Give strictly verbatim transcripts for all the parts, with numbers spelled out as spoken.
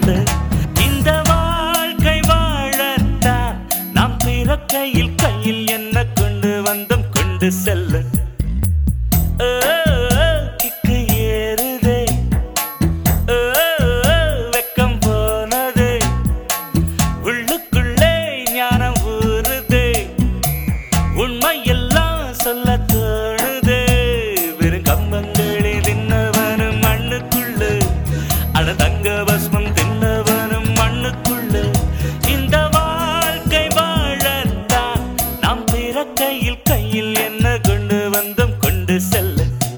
கொண்டு இந்த வாழ்க்கை வாழத்தான் நாம் பிறக்கையில் கையில் என்ன கொண்டு வந்தோம் கொண்டு செல்ல கிக்கு ஏறுதே வெக்கம் போனதே உள்ளுக்குள்ளே ஞானம் ஊறுதே உண்மையெல்லாம் சொல்ல தோணுதே வெறும் கம்பங்களில் தின்னவனும் மண்ணுக்குள்ளே அட தங்க பஸ்மம் தின்னவனும் மண்ணுக்குள்ளே இந்த வாழ்க்கை வாழத்தான் நாம் பிறக்கையில் கையில் என்ன கொண்டு வந்தோம் கொண்டு செல்ல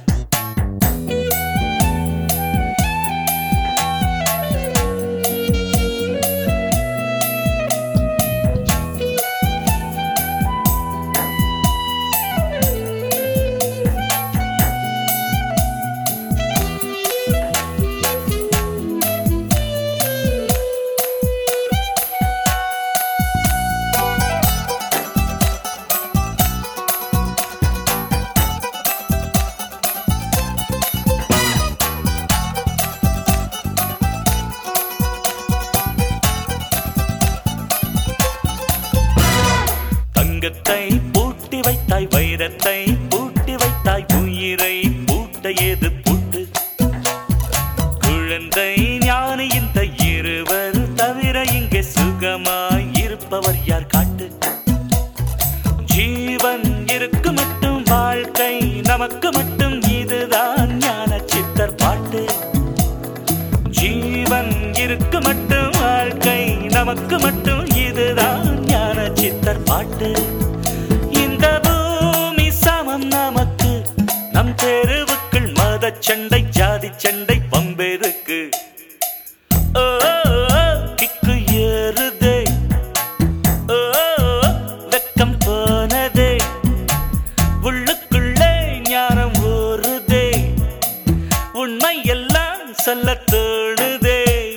தங்கத்தை பூட்டி வைத்தாய் வைரத்தை பூட்டி வைத்தாய் உயிரை பூட்ட ஏது பூட்டு குழந்தை ஞானி இந்த இருவர் தவிர இங்கே சுகமாய் இருப்பவர் யார் காட்டு ஜீவன் இருக்கு மட்டும் வாழ்க்கை நமக்கு மட்டும் இதுதான் ஞான சித்தர் பாட்டு ஜீவன் இருக்கு மட்டும் வாழ்க்கை நமக்கு மட்டும் இதுதான் ஞான சித்தர் பாட்டு இந்த பூமி சமம் நமக்கு நம் தெருவுக்குள் மத சண்டை ஜாதி சண்டை பம்பெருக்கு ஓ கிக்கு ஏறுதே ஓ வெக்கம் போனதே உள்ளுக்குள்ளே ஞானம் ஊறுதே உண்மை எல்லாம் சொல்ல தோணுதே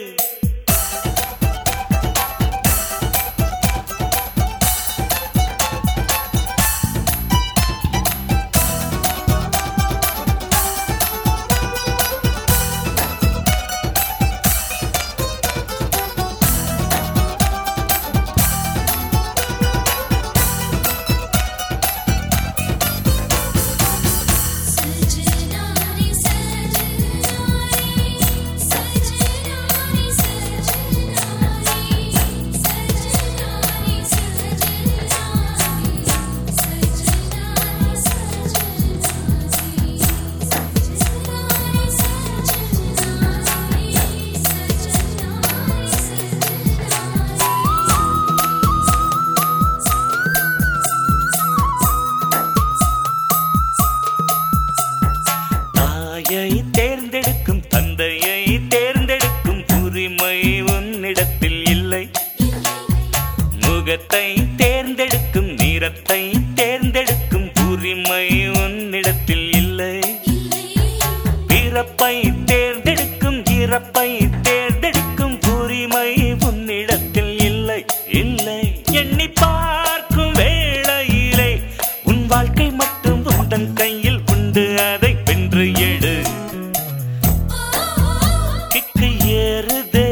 தேர்ந்தெடுக்கும் தந்தையை தேர்ந்தெடுக்கும் உரிமை உன்னிடத்தில் இல்லை முகத்தை தேர்ந்தெடுக்கும் நிறத்தை தேர்ந்தெடுக்கும் உரிமை உன்னிடத்தில் இல்லை பிறப்பை தேர்ந்தெடுக்கும் இறப்பை தேர்ந்தெடுக்கும் உரிமை உன்னிடத்தில் இல்லை இல்லை எண்ணி பார்க்கும் வேளையிலே உன் வாழ்க்கை மட்டும் உந்தன் கையில் உண்டு அதை வென்று எடு கிக்கு ஏறுதே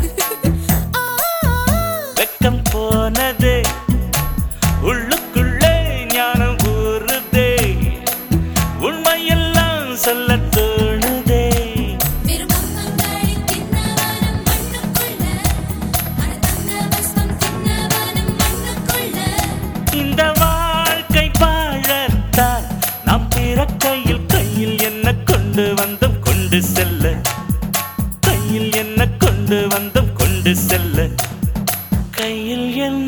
வெக்கம் போனதே உள்ளுக்குள்ளே ஞானம் ஊறுதே உண்மையெல்லாம் சொல்ல தோணுதே இந்த வாழ்க்கை வாழத்தான் நாம் பிறக்கையில் கையில் என்ன கொண்டு வந்தோம் கொண்டு செல்ல கையில் என்ன கொண்டு வந்தோம் கொண்டு செல்ல கையில் என்ன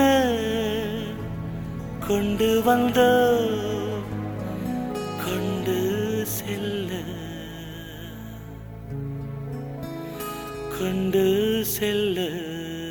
கொண்டு வந்தோம் கொண்டு செல்ல கொண்டு செல்ல